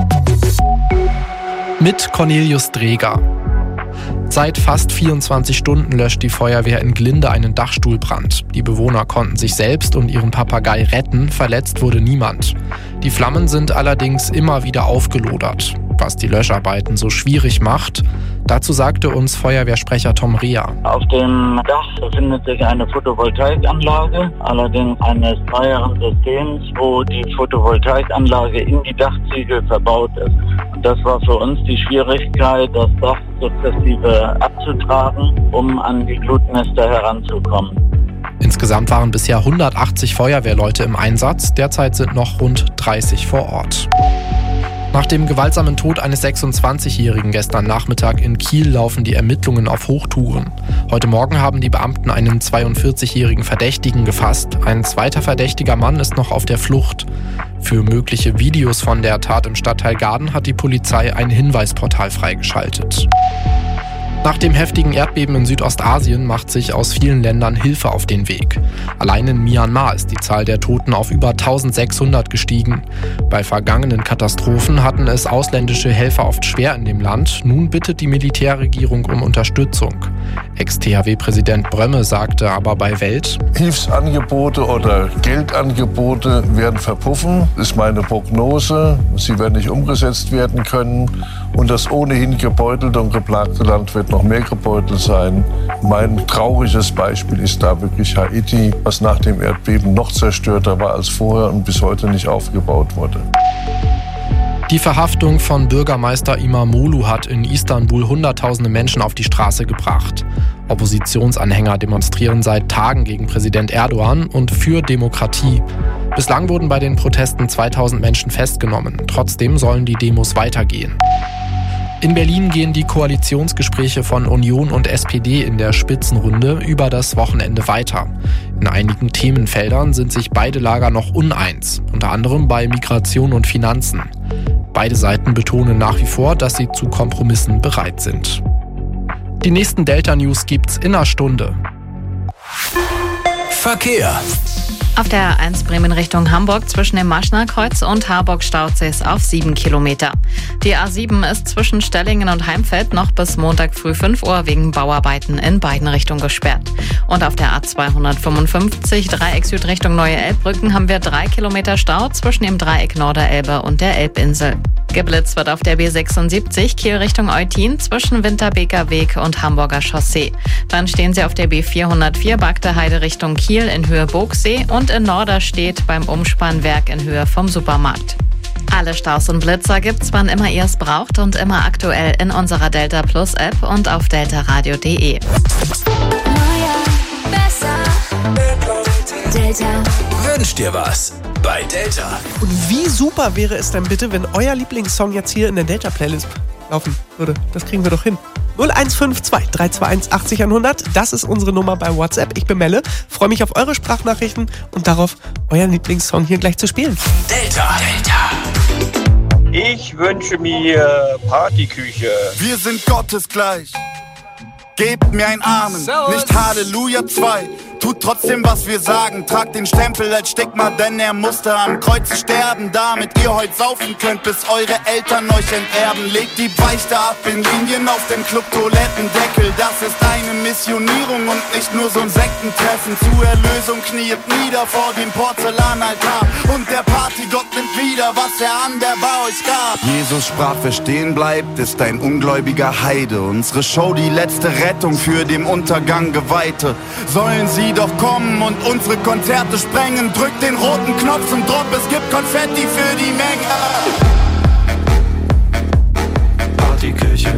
Mit Cornelius Dreger. Seit fast 24 Stunden löscht die Feuerwehr in Glinde einen Dachstuhlbrand. Die Bewohner konnten sich selbst und ihren Papagei retten, verletzt wurde niemand. Die Flammen sind allerdings immer wieder aufgelodert. Was die Löscharbeiten so schwierig macht, dazu sagte uns Feuerwehrsprecher Tom Rea.
Auf dem Dach befindet sich eine Photovoltaikanlage, allerdings eines neueren Systems, wo die Photovoltaikanlage in die Dachziegel verbaut ist. Und das war für uns die Schwierigkeit, das Dach sukzessive abzutragen, um an die Glutnester heranzukommen.
Insgesamt waren bisher 180 Feuerwehrleute im Einsatz, derzeit sind noch rund 30 vor Ort. Nach dem gewaltsamen Tod eines 26-Jährigen gestern Nachmittag in Kiel laufen die Ermittlungen auf Hochtouren. Heute Morgen haben die Beamten einen 42-jährigen Verdächtigen gefasst. Ein zweiter verdächtiger Mann ist noch auf der Flucht. Für mögliche Videos von der Tat im Stadtteil Gaden hat die Polizei ein Hinweisportal freigeschaltet. Nach dem heftigen Erdbeben in Südostasien macht sich aus vielen Ländern Hilfe auf den Weg. Allein in Myanmar ist die Zahl der Toten auf über 1600 gestiegen. Bei vergangenen Katastrophen hatten es ausländische Helfer oft schwer in dem Land. Nun bittet die Militärregierung um Unterstützung. Ex-THW-Präsident Brömme sagte aber bei Welt:
Hilfsangebote oder Geldangebote werden verpuffen, ist meine Prognose. Sie werden nicht umgesetzt werden können. Und das ohnehin gebeutelte und geplagte Land wird noch mehr gebeutelt sein. Mein trauriges Beispiel ist da wirklich Haiti, was nach dem Erdbeben noch zerstörter war als vorher und bis heute nicht aufgebaut wurde.
Die Verhaftung von Bürgermeister Imamoglu hat in Istanbul Hunderttausende Menschen auf die Straße gebracht. Oppositionsanhänger demonstrieren seit Tagen gegen Präsident Erdogan und für Demokratie. Bislang wurden bei den Protesten 2000 Menschen festgenommen. Trotzdem sollen die Demos weitergehen. In Berlin gehen die Koalitionsgespräche von Union und SPD in der Spitzenrunde über das Wochenende weiter. In einigen Themenfeldern sind sich beide Lager noch uneins, unter anderem bei Migration und Finanzen. Beide Seiten betonen nach wie vor, dass sie zu Kompromissen bereit sind. Die nächsten Delta-News gibt's in einer Stunde.
Verkehr.
Auf der A1 Bremen Richtung Hamburg zwischen dem Maschner Kreuz und Harburg-Stausees auf 7 Kilometer. Die A7 ist zwischen Stellingen und Heimfeld noch bis Montag früh 5 Uhr wegen Bauarbeiten in beiden Richtungen gesperrt. Und auf der A255 Dreieck Süd Richtung Neue Elbbrücken haben wir 3 Kilometer Stau zwischen dem Dreieck Norderelbe und der Elbinsel. Geblitzt wird auf der B76 Kiel Richtung Eutin zwischen Winterbeker Weg und Hamburger Chaussee. Dann stehen Sie auf der B404 Bagde Heide Richtung Kiel in Höhe Burgsee und in Norderstedt beim Umspannwerk in Höhe vom Supermarkt. Alle Staus und Blitzer gibt's, wann immer ihr es braucht und immer aktuell in unserer Delta Plus App und auf deltaradio.de.
Delta. Wünsch dir was bei Delta.
Und wie super wäre es denn bitte, wenn euer Lieblingssong jetzt hier in der Delta-Playlist laufen würde. Das kriegen wir doch hin. 0152 321 80 100. Das ist unsere Nummer bei WhatsApp. Ich bin Melle. Freue mich auf eure Sprachnachrichten und darauf, euren Lieblingssong hier gleich zu spielen.
Delta.
Ich wünsche mir Partyküche.
Wir sind gottesgleich. Gebt mir einen Amen, nicht Halleluja 2. Tut trotzdem, was wir sagen. Tragt den Stempel als Stigma, denn er musste am Kreuz sterben, damit ihr heute saufen könnt, bis eure Eltern euch enterben. Legt die Beichte ab in Linien auf dem Club-Toilettendeckel. Das ist eine Missionierung und nicht nur so ein Sektentreffen. Zur Erlösung kniet nieder vor dem Porzellanaltar. Und der Partygott nimmt wieder, was er an der Bar euch gab. Jesus sprach, wer stehen bleibt, ist ein ungläubiger Heide. Unsere Show, die letzte Rettung für dem Untergang Geweihte. Sollen sie doch kommen und unsere Konzerte sprengen. Drückt den roten Knopf zum Drop, es gibt Konfetti für die Menge.
Partykirche.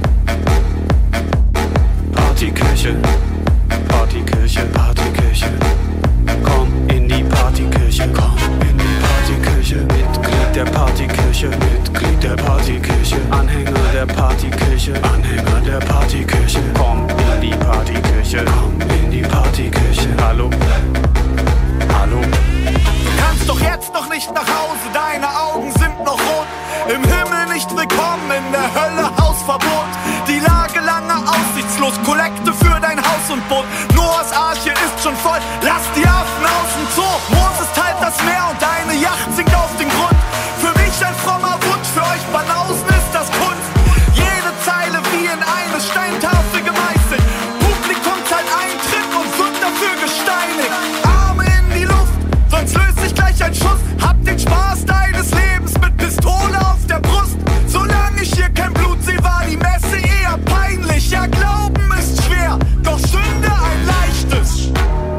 Partykirche. Partykirche. Partykirche. Komm in die Partykirche. Komm in die Partykirche. Mitglied der Partykirche. Mitglied der Partykirche. Anhänger der Partykirche. Anhänger der Partykirche. Komm in die Partykirche. Komm in die Partykirche. Hallo. Hallo.
Du kannst doch jetzt noch nicht nach Hause, deine Augen sind noch rot. Im Himmel nicht willkommen, in der Hölle Hausverbot. Die Lage lange aussichtslos, Kollekte für dein Haus und Boot. Noahs Arche ist schon voll, lass die Affen aus dem Zoo. Moses teilt das Meer und deine Yacht sinkt auf den Grund. Für mich ein frommer Wunsch, für euch Banausen ist das Kunst. Jede Zeile wie in eine Steintafel gemeißelt. Publikum zahlt Eintritt und wird dafür gesteinigt. Arme in die Luft, sonst löst sich gleich ein Schuss. Hab den Spaß deines Lebens mit Pistole auf der Brust. Solange ich hier kein Blut sehe, war die Messe eher peinlich. Ja, Glauben ist schwer, doch Sünde ein leichtes.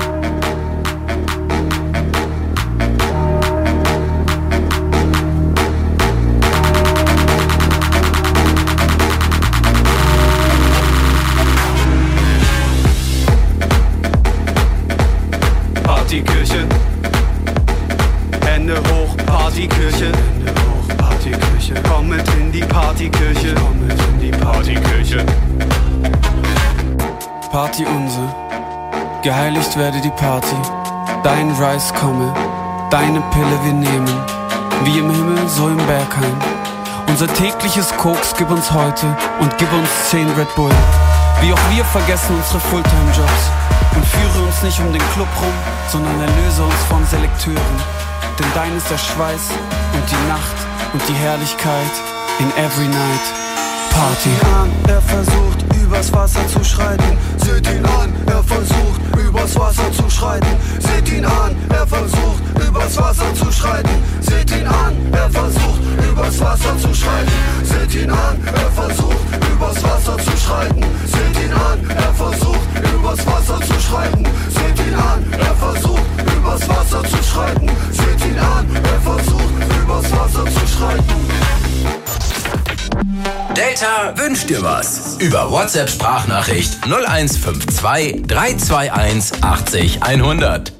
Partykirche. Hände hoch, Partykirche. Hände hoch, Partykirche. Komm mit in die Partykirche. Komm mit in die Partykirche. Party unse, geheiligt werde die Party. Dein Rise komme, deine Pille wir nehmen. Wie im Himmel, so im Bergheim. Unser tägliches Koks gib uns heute und gib uns 10 Red Bull. Wie auch wir vergessen unsere Fulltime-Jobs. Und führe uns nicht um den Club rum, sondern erlöse uns von Selekteuren. Denn dein ist der Schweiß und die Nacht und die Herrlichkeit in every night. Party.
Er versucht übers Wasser zu schreiten. Seht ihn an, er versucht übers Wasser zu schreiten. Seht ihn an, er versucht übers Wasser zu schreiten. Seht ihn an, er versucht übers Wasser zu schreiten. Seht ihn an, er versucht übers Wasser zu schreiten. Seht ihn an, er versucht übers Wasser zu schreiten. Seht ihn an, er versucht übers Wasser zu schreiten. Seht ihn an, er versucht übers Wasser zu schreiten.
Delta wünscht dir was. Über WhatsApp-Sprachnachricht 0152 321 80 100.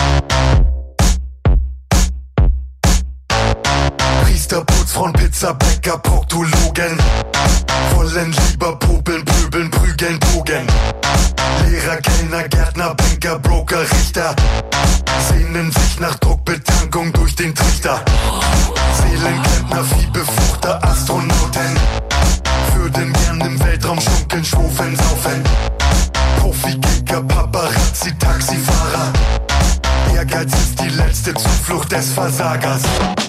Priester, Putzfrauen, Pizzabäcker, Proktologen wollen lieber popeln, pöbeln, prügeln, Bogen. Lehrer, Kellner, Gärtner, Banker, Broker, Richter sehnen sich nach Druckbetankung durch den Trichter. Seelenklempner, Viehbefruchter, Astronauten würden gern im Weltraum schunkeln, schwufeln, saufen. Profi-Kicker, Paparazzi, Taxifahrer. Ehrgeiz ist die letzte Zuflucht des Versagers.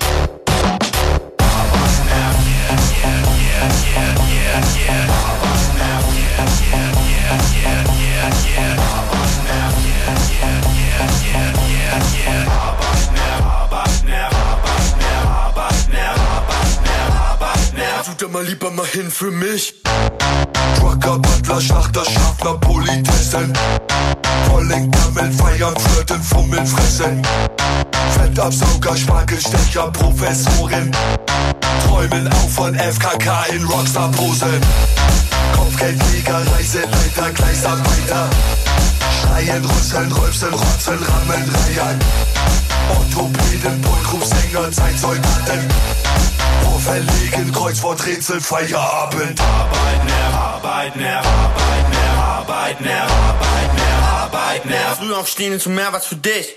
Tut mal lieber mal hin für mich. Trucker, Butler, Schlachter, Schaffner, Politessen. Vollen Gammel, feiern, flirten, fummeln, fressen. Fettabsauger, Spargelstecher, Professoren träumen auf von FKK in Rockstar-Posen. Kopfgeldjäger, Reiseleiter, Gleisarbeiter schreien, rüsseln, rülpsen, rotzen, rammeln, reiern. Orthopäden, Bulkrufsänger, Zeitsoldaten
verlegen, Kreuzworträtsel, Feierabend.
Arbeiten. Früh aufstehen ist mehr was für dich.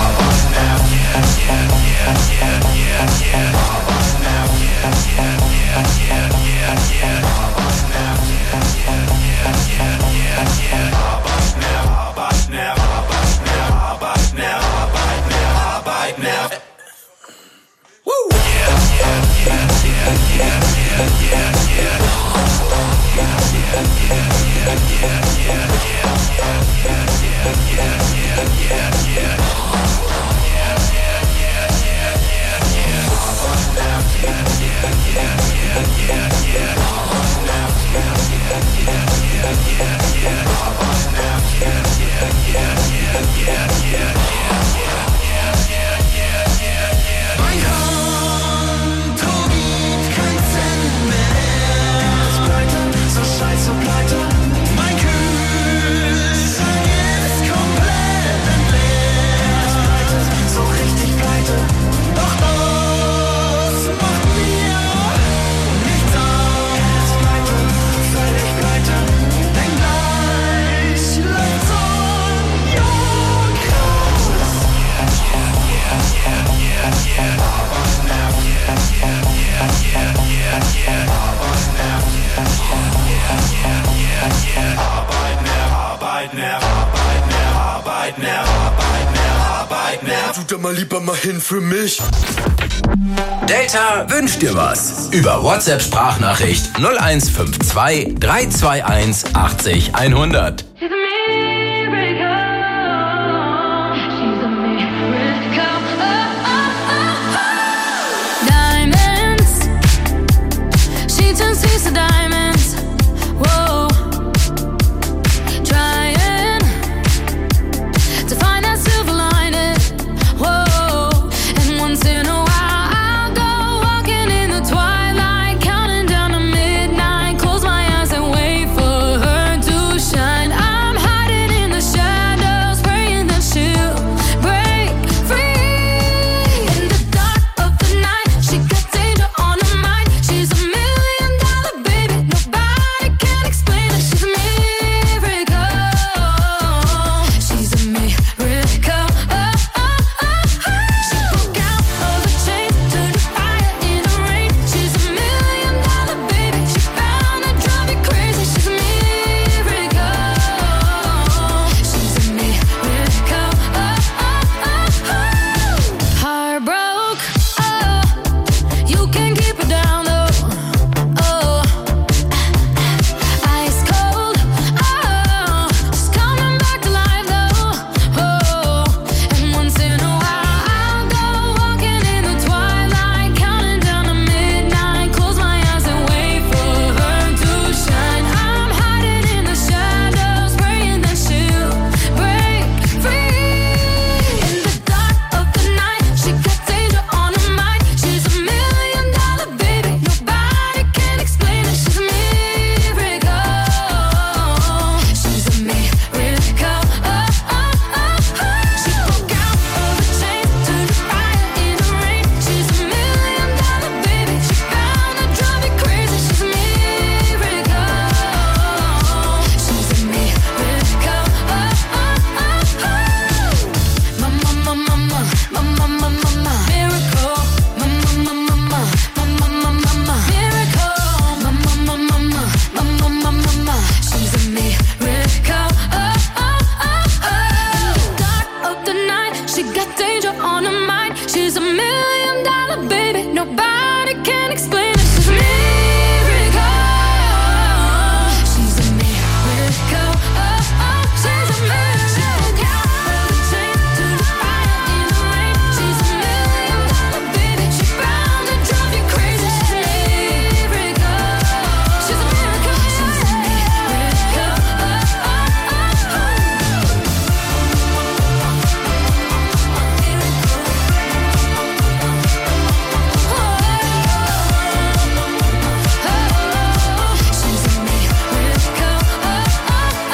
Tut doch mal lieber mal hin für mich.
Delta wünscht dir was. Über WhatsApp-Sprachnachricht 0152 321 80 100.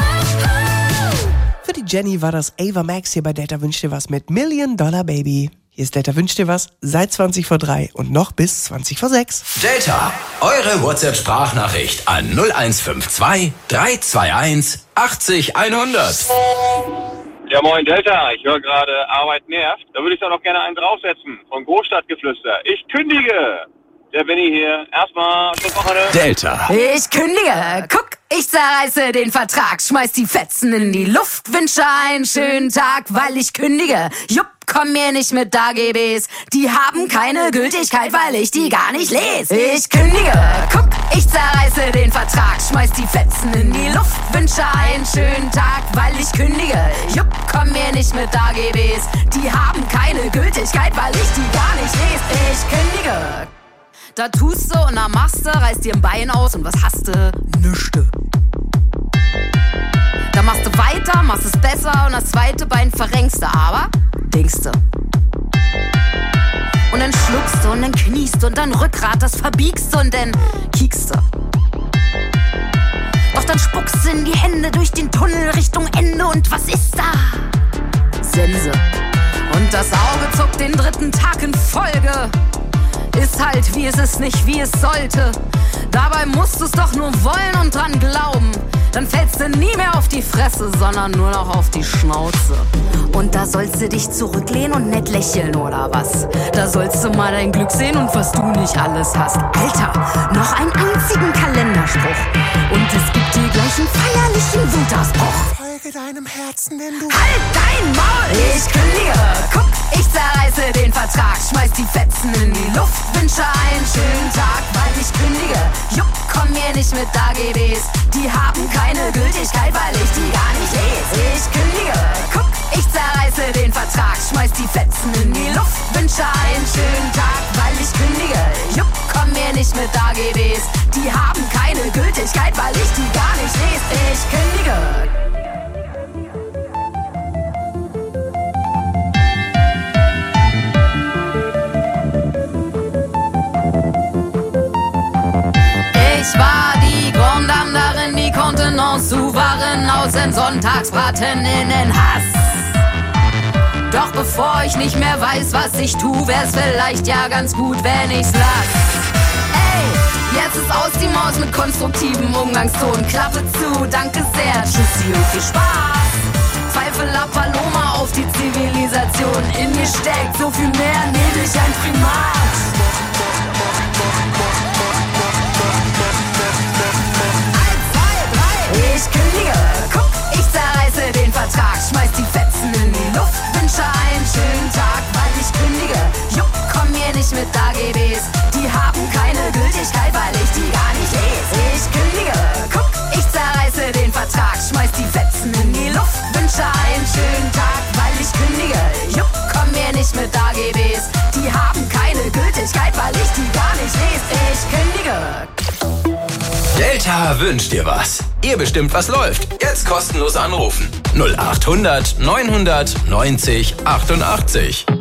Jenny war das Ava Max hier bei Delta wünscht dir was mit $1 Million Baby. Hier ist Delta wünscht dir was seit 3:20 und noch bis 6:20.
Delta, eure WhatsApp-Sprachnachricht an 0152 321 80 100.
Ja, moin Delta, ich höre gerade Arbeit nervt. Da würde ich doch noch gerne einen draufsetzen. Von Großstadtgeflüster. Ich kündige. Der Benni hier. Erstmal, schönes Wochenende.
Delta.
Ich kündige. Guck, ich zerreiße den Vertrag. Schmeiß die Fetzen in die Luft. Wünsche einen schönen Tag, weil ich kündige. Jupp, komm mir nicht mit AGBs. Die haben keine Gültigkeit, weil ich die gar nicht lese. Ich kündige. Guck, ich zerreiße den Vertrag. Schmeiß die Fetzen in die Luft. Wünsche einen schönen Tag, weil ich kündige. Jupp, komm mir nicht mit AGBs. Die haben keine Gültigkeit, weil ich die gar nicht lese. Ich kündige. Da tust du und da machst du, reißt dir ein Bein aus und was hast du? Nüchte. Da machst du weiter, machst es besser und das zweite Bein verrenkst du, aber denkst du. Und dann schluckst du und dann kniest du und dann Rückgrat, das verbiegst du und dann kiekst du. Doch dann spuckst du in die Hände durch den Tunnel Richtung Ende und was ist da? Sense. Und das Auge zuckt den 3. Tag in Folge. Ist halt wie es ist, nicht wie es sollte. Dabei musst du's doch nur wollen und dran glauben. Dann fällst du nie mehr auf die Fresse, sondern nur noch auf die Schnauze. Und da sollst du dich zurücklehnen und nett lächeln, oder was? Da sollst du mal dein Glück sehen und was du nicht alles hast. Alter, noch einen einzigen Kalenderspruch. Und es gibt hier gleich einen feierlichen Wutausbruch.
Folge deinem Herzen, denn du...
Halt dein Maul! Ich kündige. Guck, ich zerreiße den Vertrag. Schmeiß die Fetzen in die Luft. Wünsche einen schönen Tag, weil ich kündige. Jupp, komm mir nicht mit AGBs. Die haben keine Gültigkeit, weil ich die gar nicht lese. Ich kündige. Guck, ich zerreiße den Vertrag. Schmeiß die Fetzen in die Luft. Wünsche einen schönen Tag, weil ich kündige. Jupp, komm mir nicht mit AGBs. Die haben keine Gültigkeit, weil ich die gar nicht lese. Ich kündige. Ich war die Grande Dame darin, die Kontenance souverän aus den Sonntagsbraten in den Hass. Doch bevor ich nicht mehr weiß, was ich tu, wär's vielleicht ja ganz gut, wenn ich's lass. Ey, jetzt ist aus die Maus mit konstruktivem Umgangston. Klappe zu, danke sehr, tschüssi und viel Spaß. Pfeife La Paloma auf die Zivilisation. In mir steckt so viel mehr, neblig ein Primat. Ich kündige, guck, ich zerreiße den Vertrag. Schmeiß die Fetzen in die Luft, wünsche einen schönen Tag, weil ich kündige. Jupp, komm mir nicht mit AGBs. Die haben keine Gültigkeit, weil ich die gar nicht lese. Ich kündige, guck, ich zerreiße den Vertrag. Schmeiß die Fetzen in die Luft, wünsche einen schönen Tag, weil ich kündige. Jupp, komm mir nicht mit AGBs. Die haben keine Gültigkeit, weil ich die gar nicht lese. Ich kündige.
Delta wünscht dir was. Ihr bestimmt, was läuft. Jetzt kostenlos anrufen. 0800 900 90 88.